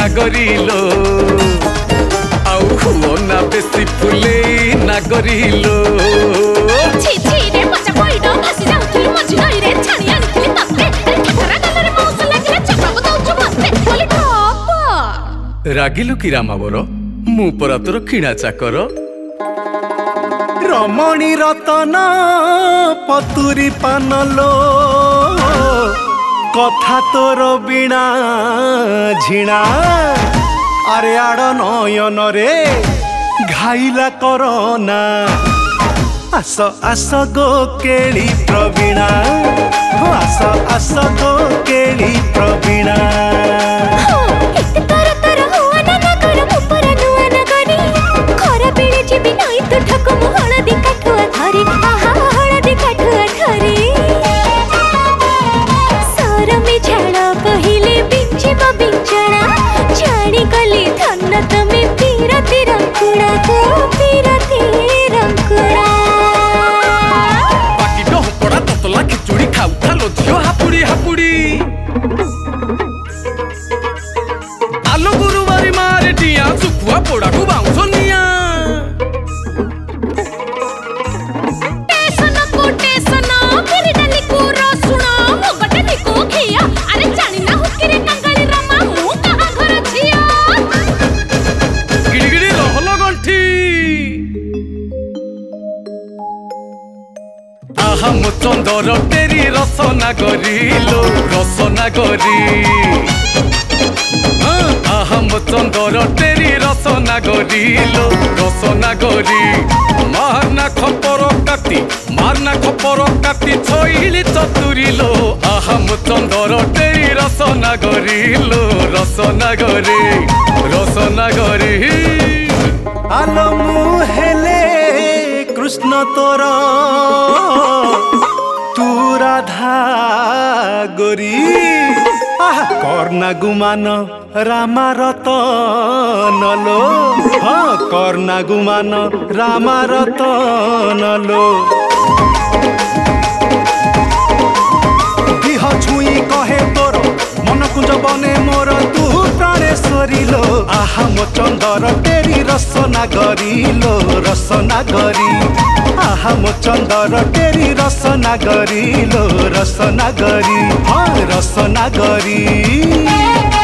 नागरिलो आउ हुओ ना बेसी फुले नागरिलो छी छी रे मचा पइडो भासी जाउथुलु मझी नई रे छाणी आनिथिलि तते ठठरा गलरे मौस लागिले चटाबो दउछु मते बोली ठप रागिलु कि रामावर मु परा तोर किणा चाकर रमणी रतन पतुरी पानलो कथा तोर बिना झिणा अरे आड़ नयन रे घाइला करना आस आस गो केली प्रवीणा आस आस गो केली प्रवीणा आलो गुरुवारी मारे टिया सुखुआ पोड़ा को बाउंसो निया टेसन फिर डाली को रसुना मोगटे निको खिया अरे जानी ना हुकिरे कंगाली रमा मु कहा घर छिया गिड़गिड़ी रहलो गंठी आहा मो चंदर तेरी रसना गरिलो रसना गरी आहाम चंदर तेरी रसना गरिलो रसना गरी मारना खपर काटी छइली चतुरिलो आहाम चंदर तेरी रसना गरिलो रसना गरी आलो मु हेले कृष्ण तोर तू राधा गोरी कर्णा गुमान रामा रतन लो हाँ कर्णा गुमान रामा रतन लो दिह छुई कहे तोर मन कुंज बने मोर तू प्राणेश्वरी लो आहा मो चंदर तेरी रसना गरिलो रसना गरी आहा मो चंदर तेरी रसना गरिलो रसना गरी हाँ रसना गरी।